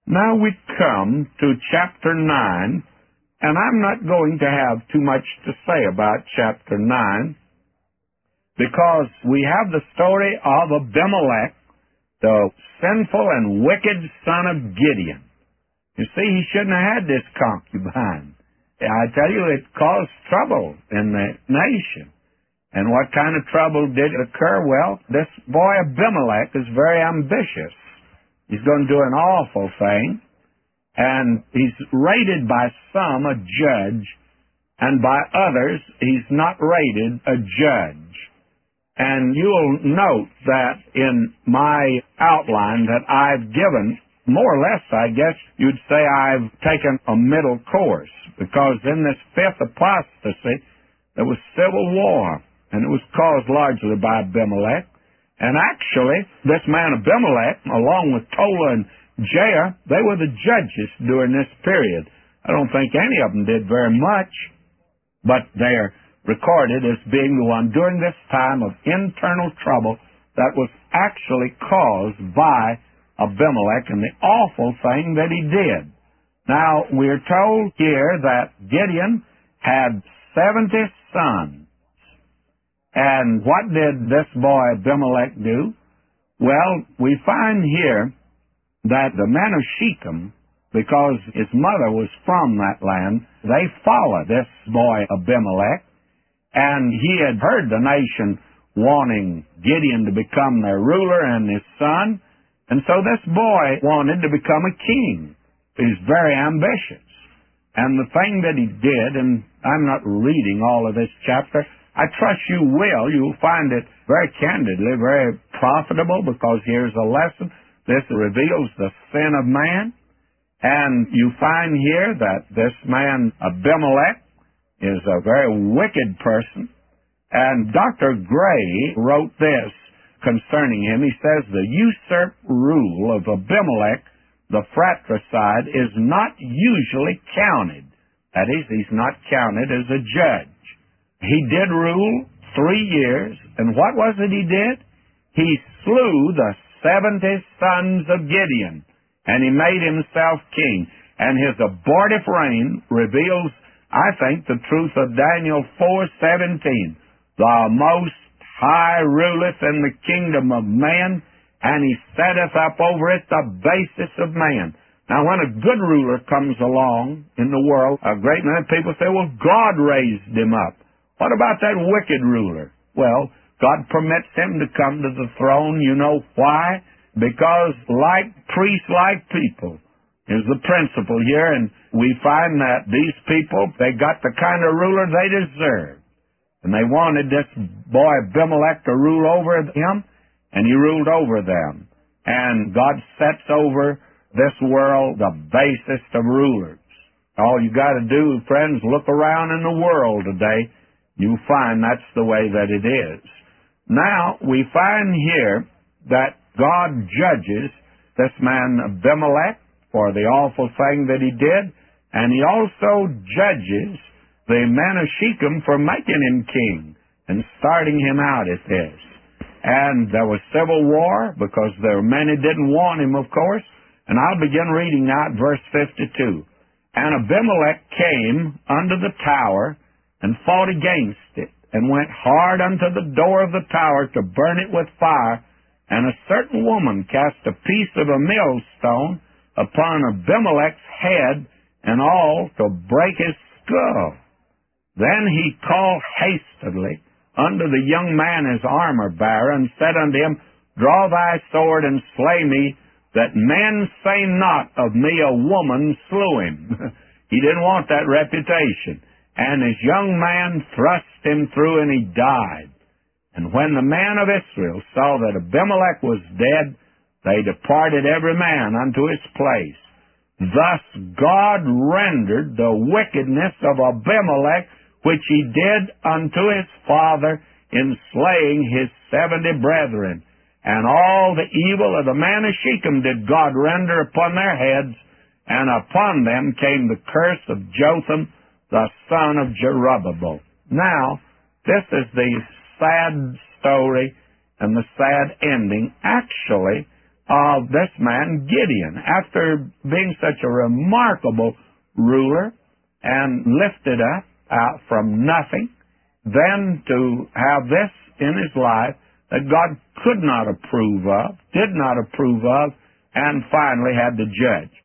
Now we come to chapter 9, and I'm not going to have too much to say about chapter 9, because we have the story of Abimelech, the sinful and wicked son of Gideon. You see, he shouldn't have had this concubine. I tell you, it caused trouble in the nation. And what kind of trouble did occur? Well, this boy Abimelech is very ambitious. He's going to do an awful thing. And he's rated by some a judge, and by others he's not rated a judge. And you'll note that in my outline that I've given, more or less, I guess you'd say I've taken a middle course, because in this fifth apostasy there was civil war, and it was caused largely by Abimelech. And actually, this man Abimelech, along with Tola and Jair, they were the judges during this period. I don't think any of them did very much, but they're recorded as being the one during this time of internal trouble that was actually caused by Abimelech and the awful thing that he did. Now, we're told here that Gideon had 70 sons. And what did this boy Abimelech do? Well, we find here that the men of Shechem, because his mother was from that land, they followed this boy Abimelech, and he had heard the nation wanting Gideon to become their ruler and his son, and so this boy wanted to become a king. He's very ambitious. And the thing that he did, and I'm not reading all of this chapter, I trust you will. You'll find it very candidly, very profitable, because here's a lesson. This reveals the sin of man. And you find here that this man, Abimelech, is a very wicked person. And Dr. Gray wrote this concerning him. He says, the usurped rule of Abimelech, the fratricide, is not usually counted. That is, he's not counted as a judge. He did rule 3 years, and what was it he did? He slew the 70 sons of Gideon, and he made himself king. And his abortive reign reveals, I think, the truth of Daniel 4:17. The Most High ruleth in the kingdom of man, and he setteth up over it the basis of man. Now, when a good ruler comes along in the world, a great many people say, well, God raised him up. What about that wicked ruler? Well, God permits him to come to the throne. You know why? Because like priests, like people, is the principle here, and we find that these people, they got the kind of ruler they deserved. And they wanted this boy Abimelech to rule over him, and he ruled over them. And God sets over this world the basest of rulers. All you got to do, friends, look around in the world today. You'll find that's the way that it is. Now, we find here that God judges this man Abimelech for the awful thing that he did, and he also judges the men of Shechem for making him king and starting him out as this. And there was civil war, because there were many didn't want him, of course. And I'll begin reading now at verse 52. And Abimelech came unto the tower, and fought against it, and went hard unto the door of the tower to burn it with fire. And a certain woman cast a piece of a millstone upon Abimelech's head, and all to break his skull. Then he called hastily unto the young man his armor-bearer, and said unto him, Draw thy sword, and slay me, that men say not of me a woman slew him. He didn't want that reputation. And his young man thrust him through, and he died. And when the men of Israel saw that Abimelech was dead, they departed every man unto his place. Thus God rendered the wickedness of Abimelech, which he did unto his father in slaying his 70 brethren. And all the evil of the man of Shechem did God render upon their heads, and upon them came the curse of Jotham, the son of Jerubbaal. Now, this is the sad story and the sad ending. Actually, of this man Gideon. After being such a remarkable ruler and lifted up out from nothing, then to have this in his life that God could not approve of, did not approve of, and finally had to judge.